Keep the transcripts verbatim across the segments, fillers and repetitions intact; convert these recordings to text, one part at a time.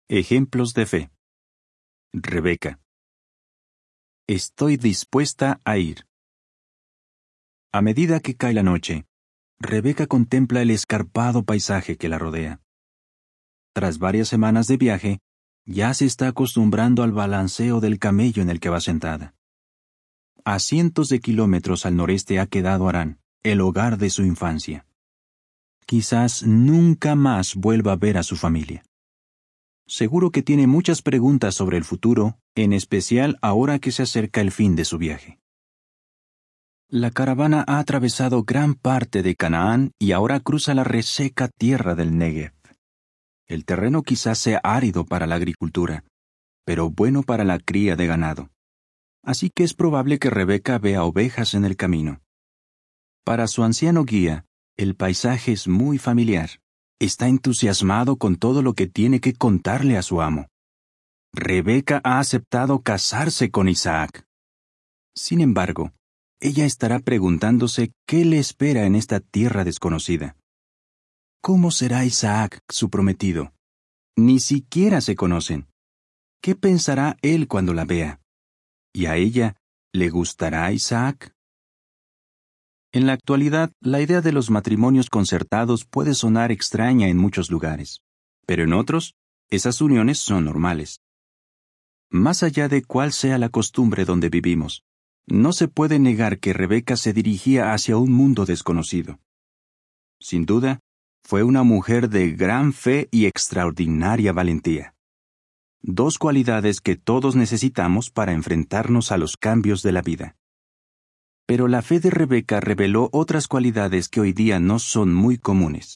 Ejemplos de fe. Rebeca. Estoy dispuesta a ir. A medida que cae la noche, Rebeca contempla el escarpado paisaje que la rodea. Tras varias semanas de viaje, ya se está acostumbrando al balanceo del camello en el que va sentada. A cientos de kilómetros al noreste ha quedado Harán, el hogar de su infancia. Quizás nunca más vuelva a ver a su familia. Seguro que tiene muchas preguntas sobre el futuro, en especial ahora que se acerca el fin de su viaje. La caravana ha atravesado gran parte de Canaán y ahora cruza la reseca tierra del Negev. El terreno quizás sea árido para la agricultura, pero bueno para la cría de ganado. Así que es probable que Rebeca vea ovejas en el camino. Para su anciano guía, el paisaje es muy familiar. Está entusiasmado con todo lo que tiene que contarle a su amo. Rebeca ha aceptado casarse con Isaac. Sin embargo, ella estará preguntándose qué le espera en esta tierra desconocida. ¿Cómo será Isaac, su prometido? Ni siquiera se conocen. ¿Qué pensará él cuando la vea? ¿Y a ella le gustará Isaac? En la actualidad, la idea de los matrimonios concertados puede sonar extraña en muchos lugares, pero en otros, esas uniones son normales. Más allá de cuál sea la costumbre donde vivimos, no se puede negar que Rebeca se dirigía hacia un mundo desconocido. Sin duda, fue una mujer de gran fe y extraordinaria valentía. Dos cualidades que todos necesitamos para enfrentarnos a los cambios de la vida. Pero la fe de Rebeca reveló otras cualidades que hoy día no son muy comunes.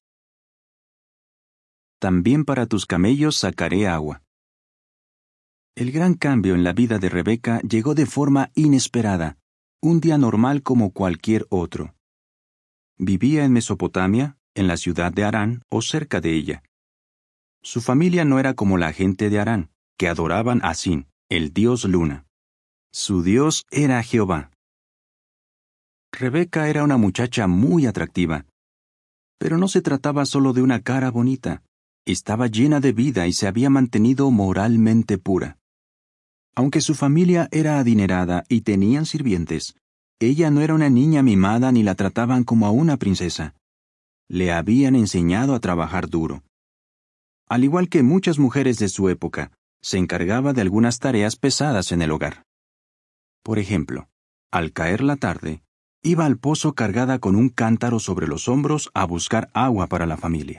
También para tus camellos sacaré agua. El gran cambio en la vida de Rebeca llegó de forma inesperada, un día normal como cualquier otro. Vivía en Mesopotamia, en la ciudad de Harán o cerca de ella. Su familia no era como la gente de Harán, que adoraban a Sin, el dios luna. Su dios era Jehová. Rebeca era una muchacha muy atractiva. Pero no se trataba solo de una cara bonita. Estaba llena de vida y se había mantenido moralmente pura. Aunque su familia era adinerada y tenían sirvientes, ella no era una niña mimada ni la trataban como a una princesa. Le habían enseñado a trabajar duro. Al igual que muchas mujeres de su época, se encargaba de algunas tareas pesadas en el hogar. Por ejemplo, al caer la tarde, iba al pozo cargada con un cántaro sobre los hombros a buscar agua para la familia.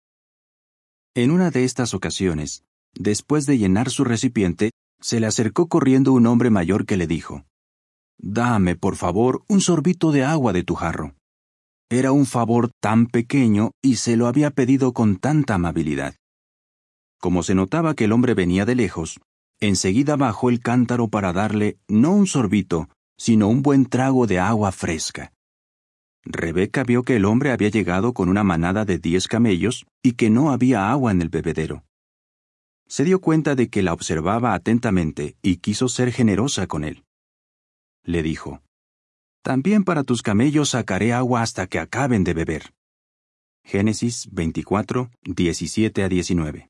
En una de estas ocasiones, después de llenar su recipiente, se le acercó corriendo un hombre mayor que le dijo: «Dame, por favor, un sorbito de agua de tu jarro». Era un favor tan pequeño y se lo había pedido con tanta amabilidad. Como se notaba que el hombre venía de lejos, enseguida bajó el cántaro para darle no un sorbito, sino un buen trago de agua fresca. Rebeca vio que el hombre había llegado con una manada de diez camellos y que no había agua en el bebedero. Se dio cuenta de que la observaba atentamente y quiso ser generosa con él. Le dijo: «También para tus camellos sacaré agua hasta que acaben de beber». Génesis veinticuatro, diecisiete a diecinueve.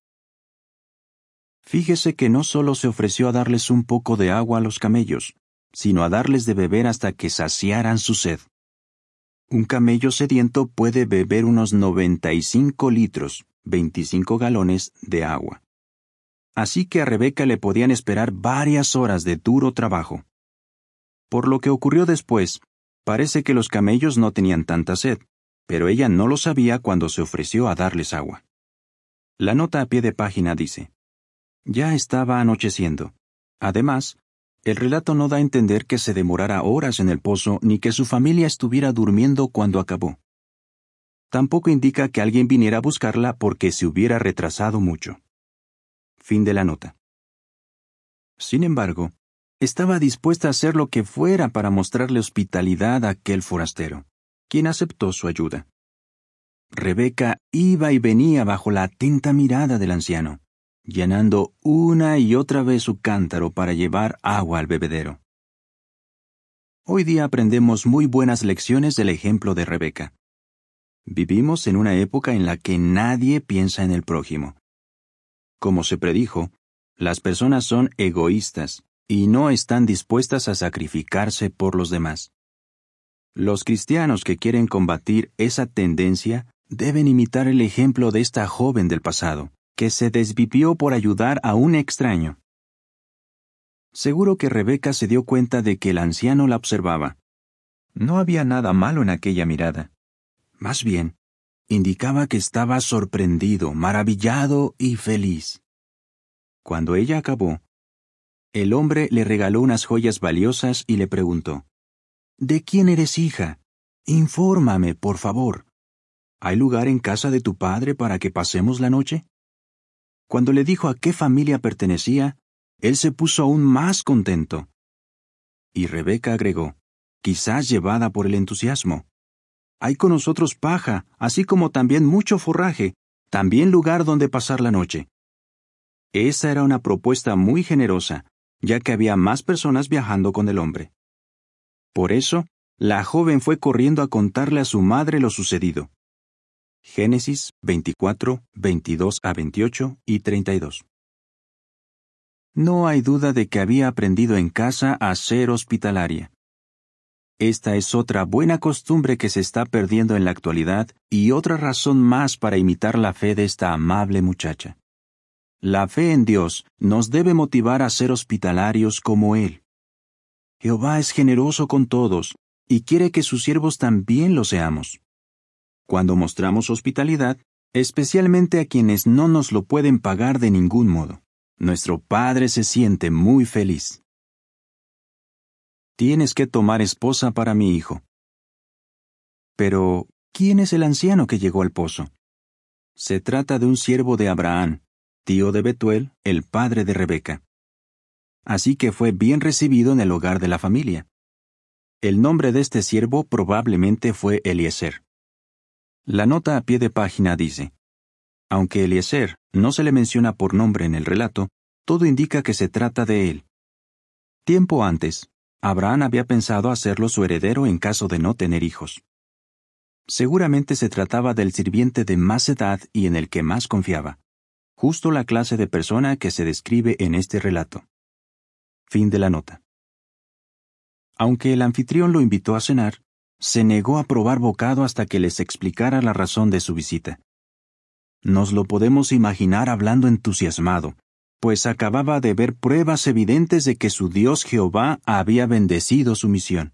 Fíjese que no solo se ofreció a darles un poco de agua a los camellos, sino a darles de beber hasta que saciaran su sed. Un camello sediento puede beber unos noventa y cinco litros, veinticinco galones, de agua. Así que a Rebeca le podían esperar varias horas de duro trabajo. Por lo que ocurrió después, parece que los camellos no tenían tanta sed, pero ella no lo sabía cuando se ofreció a darles agua. La nota a pie de página dice: «Ya estaba anocheciendo. Además, el relato no da a entender que se demorara horas en el pozo ni que su familia estuviera durmiendo cuando acabó. Tampoco indica que alguien viniera a buscarla porque se hubiera retrasado mucho». Fin de la nota. Sin embargo, estaba dispuesta a hacer lo que fuera para mostrarle hospitalidad a aquel forastero, quien aceptó su ayuda. Rebeca iba y venía bajo la atenta mirada del anciano, llenando una y otra vez su cántaro para llevar agua al bebedero. Hoy día aprendemos muy buenas lecciones del ejemplo de Rebeca. Vivimos en una época en la que nadie piensa en el prójimo. como se predijo, las personas son egoístas y no están dispuestas a sacrificarse por los demás. Los cristianos que quieren combatir esa tendencia deben imitar el ejemplo de esta joven del pasado, que se desvivió por ayudar a un extraño. Seguro que Rebeca se dio cuenta de que el anciano la observaba. No había nada malo en aquella mirada. Más bien, indicaba que estaba sorprendido, maravillado y feliz. Cuando ella acabó, el hombre le regaló unas joyas valiosas y le preguntó: «¿De quién eres hija? Infórmame, por favor. ¿Hay lugar en casa de tu padre para que pasemos la noche?» Cuando le dijo a qué familia pertenecía, él se puso aún más contento. Y Rebeca agregó, quizás llevada por el entusiasmo: «Hay con nosotros paja, así como también mucho forraje, también lugar donde pasar la noche». Esa era una propuesta muy generosa, ya que había más personas viajando con el hombre. Por eso, la joven fue corriendo a contarle a su madre lo sucedido. Génesis veinticuatro, veintidós a veintiocho y treinta y dos. No hay duda de que había aprendido en casa a ser hospitalaria. Esta es otra buena costumbre que se está perdiendo en la actualidad y otra razón más para imitar la fe de esta amable muchacha. La fe en Dios nos debe motivar a ser hospitalarios como Él. Jehová es generoso con todos y quiere que sus siervos también lo seamos. Cuando mostramos hospitalidad, especialmente a quienes no nos lo pueden pagar de ningún modo, nuestro Padre se siente muy feliz. Tienes que tomar esposa para mi hijo. Pero, ¿quién es el anciano que llegó al pozo? Se trata de un siervo de Abraham, tío de Betuel, el padre de Rebeca. Así que fue bien recibido en el hogar de la familia. El nombre de este siervo probablemente fue Eliezer. La nota a pie de página dice: aunque Eliezer no se le menciona por nombre en el relato, todo indica que se trata de él. Tiempo antes, Abraham había pensado hacerlo su heredero en caso de no tener hijos. Seguramente se trataba del sirviente de más edad y en el que más confiaba. Justo la clase de persona que se describe en este relato. Fin de la nota. Aunque el anfitrión lo invitó a cenar, se negó a probar bocado hasta que les explicara la razón de su visita. Nos lo podemos imaginar hablando entusiasmado, pues acababa de ver pruebas evidentes de que su Dios Jehová había bendecido su misión.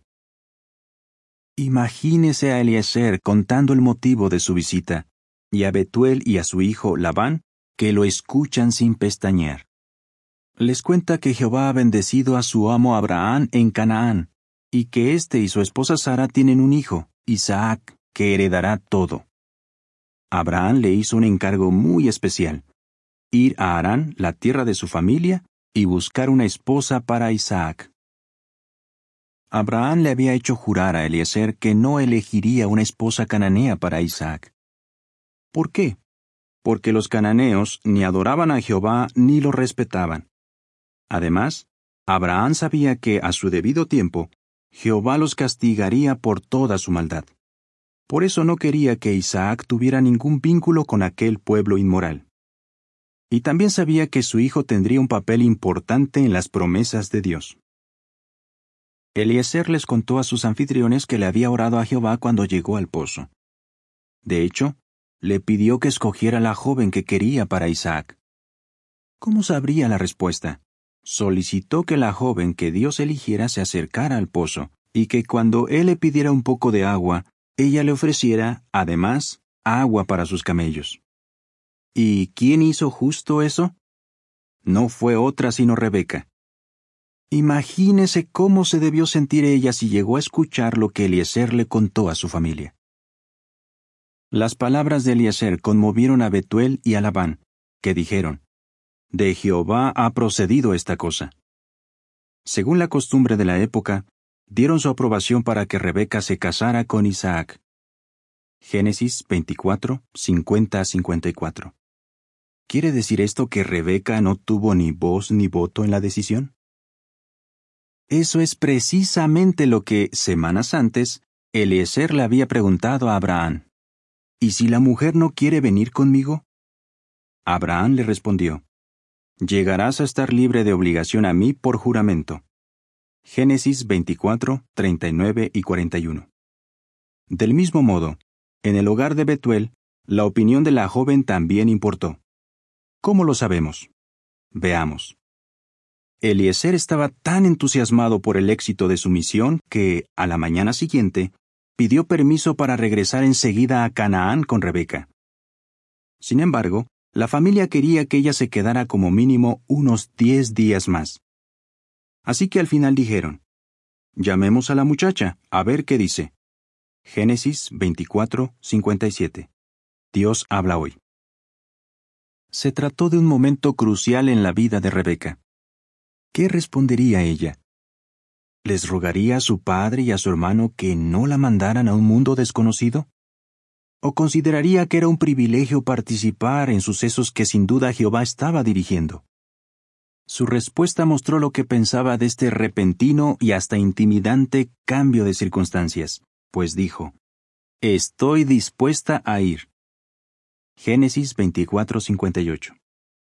Imagínese a Eliezer contando el motivo de su visita, y a Betuel y a su hijo Labán, que lo escuchan sin pestañear. Les cuenta que Jehová ha bendecido a su amo Abraham en Canaán, y que éste y su esposa Sara tienen un hijo, Isaac, que heredará todo. Abraham le hizo un encargo muy especial: ir a Harán, la tierra de su familia, y buscar una esposa para Isaac. Abraham le había hecho jurar a Eliezer que no elegiría una esposa cananea para Isaac. ¿Por qué? Porque los cananeos ni adoraban a Jehová ni lo respetaban. Además, Abraham sabía que, a su debido tiempo, Jehová los castigaría por toda su maldad. Por eso no quería que Isaac tuviera ningún vínculo con aquel pueblo inmoral. Y también sabía que su hijo tendría un papel importante en las promesas de Dios. Eliezer les contó a sus anfitriones que le había orado a Jehová cuando llegó al pozo. De hecho, le pidió que escogiera la joven que quería para Isaac. ¿Cómo sabría la respuesta? Solicitó que la joven que Dios eligiera se acercara al pozo, y que cuando él le pidiera un poco de agua, ella le ofreciera, además, agua para sus camellos. ¿Y quién hizo justo eso? No fue otra sino Rebeca. Imagínese cómo se debió sentir ella si llegó a escuchar lo que Eliezer le contó a su familia. Las palabras de Eliezer conmovieron a Betuel y a Labán, que dijeron: «De Jehová ha procedido esta cosa». Según la costumbre de la época, dieron su aprobación para que Rebeca se casara con Isaac. Génesis veinticuatro, cincuenta a cincuenta y cuatro. ¿Quiere decir esto que Rebeca no tuvo ni voz ni voto en la decisión? Eso es precisamente lo que, semanas antes, Eliezer le había preguntado a Abraham. ¿Y si la mujer no quiere venir conmigo? Abraham le respondió: llegarás a estar libre de obligación a mí por juramento. Génesis veinticuatro, treinta y nueve y cuarenta y uno. Del mismo modo, en el hogar de Betuel, la opinión de la joven también importó. ¿Cómo lo sabemos? Veamos. Eliezer estaba tan entusiasmado por el éxito de su misión que, a la mañana siguiente, pidió permiso para regresar enseguida a Canaán con Rebeca. Sin embargo, la familia quería que ella se quedara como mínimo unos diez días más. Así que al final dijeron, llamemos a la muchacha, a ver qué dice. Génesis veinticuatro, cincuenta y siete. Dios habla hoy. Se trató de un momento crucial en la vida de Rebeca. ¿Qué respondería ella? ¿Les rogaría a su padre y a su hermano que no la mandaran a un mundo desconocido? ¿O consideraría que era un privilegio participar en sucesos que sin duda Jehová estaba dirigiendo? Su respuesta mostró lo que pensaba de este repentino y hasta intimidante cambio de circunstancias, pues dijo, «Estoy dispuesta a ir». Génesis veinticuatro, cincuenta y ocho.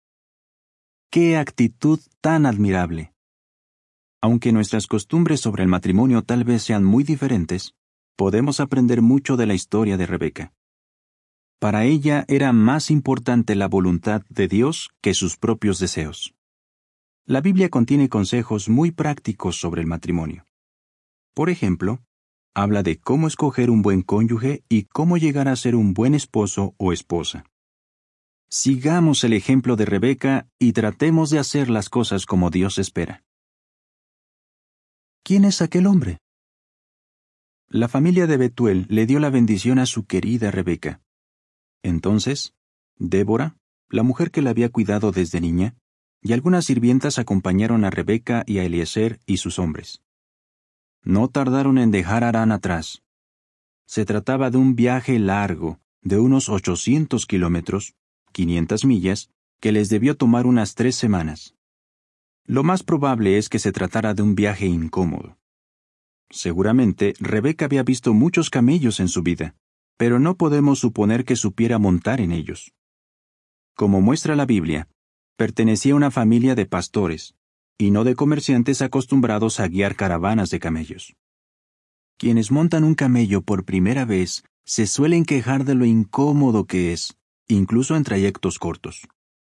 ¡Qué actitud tan admirable! Aunque nuestras costumbres sobre el matrimonio tal vez sean muy diferentes, podemos aprender mucho de la historia de Rebeca. Para ella era más importante la voluntad de Dios que sus propios deseos. La Biblia contiene consejos muy prácticos sobre el matrimonio. Por ejemplo, habla de cómo escoger un buen cónyuge y cómo llegar a ser un buen esposo o esposa. Sigamos el ejemplo de Rebeca y tratemos de hacer las cosas como Dios espera. ¿Quién es aquel hombre? La familia de Betuel le dio la bendición a su querida Rebeca. Entonces, Débora, la mujer que la había cuidado desde niña, y algunas sirvientas acompañaron a Rebeca y a Eliezer y sus hombres. No tardaron en dejar Harán atrás. Se trataba de un viaje largo, de unos ochocientos kilómetros, quinientas millas, que les debió tomar unas tres semanas. Lo más probable es que se tratara de un viaje incómodo. Seguramente, Rebeca había visto muchos camellos en su vida, pero no podemos suponer que supiera montar en ellos. Como muestra la Biblia, pertenecía a una familia de pastores, y no de comerciantes acostumbrados a guiar caravanas de camellos. Quienes montan un camello por primera vez se suelen quejar de lo incómodo que es, incluso en trayectos cortos.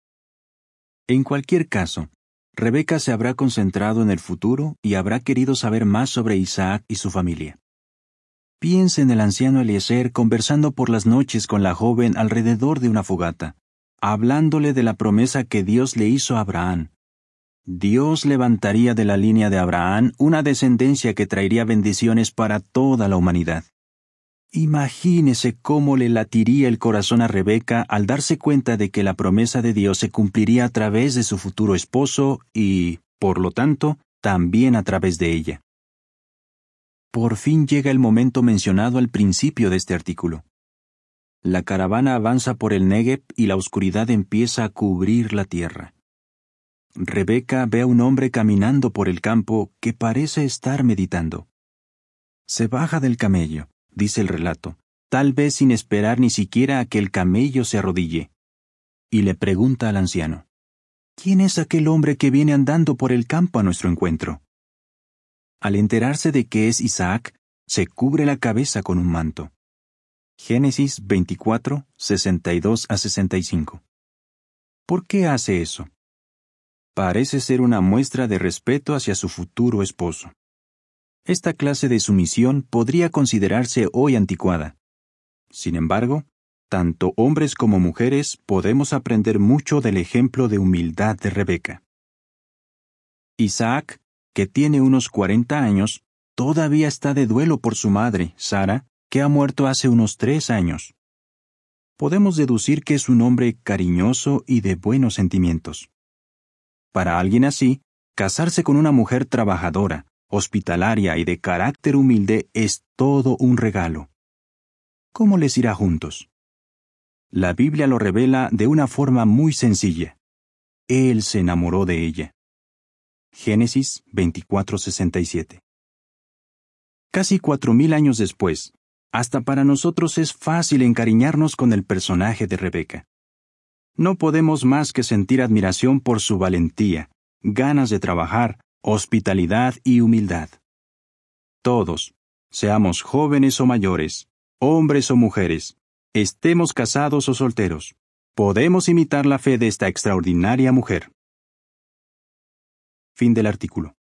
En cualquier caso, Rebeca se habrá concentrado en el futuro y habrá querido saber más sobre Isaac y su familia. Piense en el anciano Eliezer conversando por las noches con la joven alrededor de una fogata, hablándole de la promesa que Dios le hizo a Abraham. Dios levantaría de la línea de Abraham una descendencia que traería bendiciones para toda la humanidad. Imagínese cómo le latiría el corazón a Rebeca al darse cuenta de que la promesa de Dios se cumpliría a través de su futuro esposo y, por lo tanto, también a través de ella. Por fin llega el momento mencionado al principio de este artículo. La caravana avanza por el Negev y la oscuridad empieza a cubrir la tierra. Rebeca ve a un hombre caminando por el campo que parece estar meditando. Se baja del camello, dice el relato, tal vez sin esperar ni siquiera a que el camello se arrodille, y le pregunta al anciano, ¿quién es aquel hombre que viene andando por el campo a nuestro encuentro? Al enterarse de que es Isaac, se cubre la cabeza con un manto. Génesis veinticuatro, sesenta y dos a sesenta y cinco. ¿Por qué hace eso? Parece ser una muestra de respeto hacia su futuro esposo. Esta clase de sumisión podría considerarse hoy anticuada. Sin embargo, tanto hombres como mujeres podemos aprender mucho del ejemplo de humildad de Rebeca. Isaac, que tiene unos cuarenta años, todavía está de duelo por su madre, Sara, que ha muerto hace unos tres años. Podemos deducir que es un hombre cariñoso y de buenos sentimientos. Para alguien así, casarse con una mujer trabajadora, hospitalaria y de carácter humilde es todo un regalo. ¿Cómo les irá juntos? La Biblia lo revela de una forma muy sencilla. Él se enamoró de ella. Génesis veinticuatro, sesenta y siete. Casi cuatro mil años después, hasta para nosotros es fácil encariñarnos con el personaje de Rebeca. No podemos más que sentir admiración por su valentía, ganas de trabajar, hospitalidad y humildad. Todos, seamos jóvenes o mayores, hombres o mujeres, estemos casados o solteros, podemos imitar la fe de esta extraordinaria mujer. Fin del artículo.